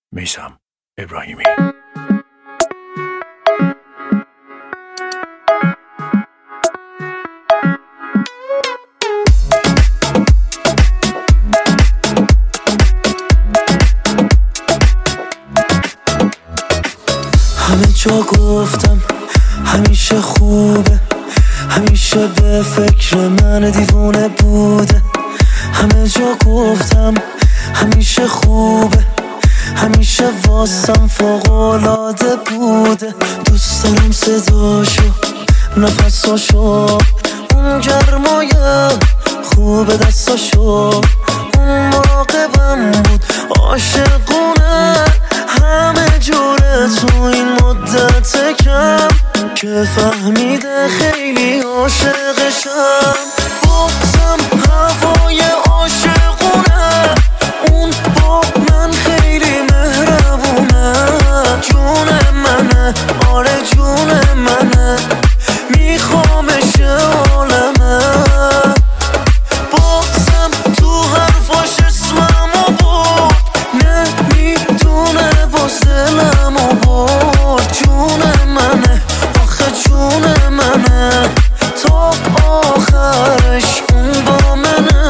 میثم ابراهیمی. همه جا گفتم همیشه خوبه، همیشه به فکر من دیوونه بوده. همه جا گفتم همیشه خوبه، همیشه واسم فوق‌العاده بوده. دوست دارم صداشو، نفساشو، اون گرمای خوب دستاشو. اون مراقبم بود عاشقونه، همه جوره تو این مدت کم که فهمیده خیلی عاشقشم. بغضم هوای عاشقونه، اون با من خیلی مهربونه. جون منه، آره جون منه، میخوامش عالمه. بغضم تو حرفاش اسممو برد، نمیدونه باز دلمو برد. جون منه، آخه جون منه، تا آخرش اون با منه.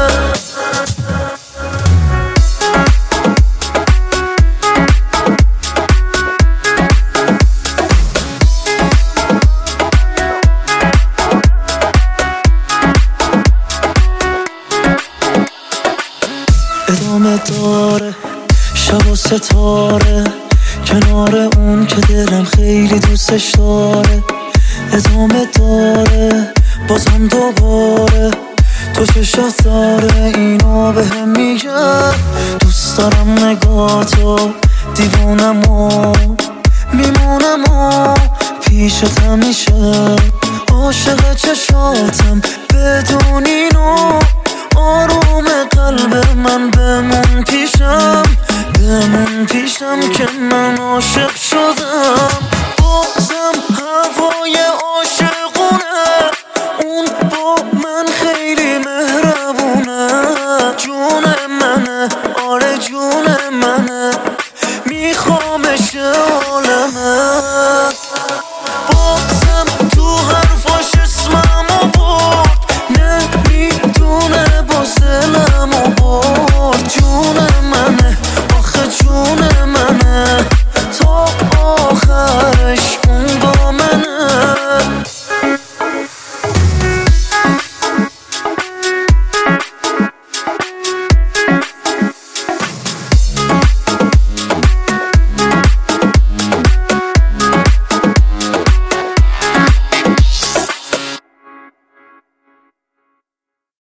ادامه داره شب و ستاره، کنار اون که دلم خیلی دوستش داره. ادامه داره بازم دوباره، تو چشات داره اینو بهم میگه. دوست دارم نگاهتو، دیوونم و میمونم و پیشت همیشه. عاشق چشاتم بدون اینو، آروم قلب من بمون پیشم، بمون پیشم که من عاشق شدم. بازم هوای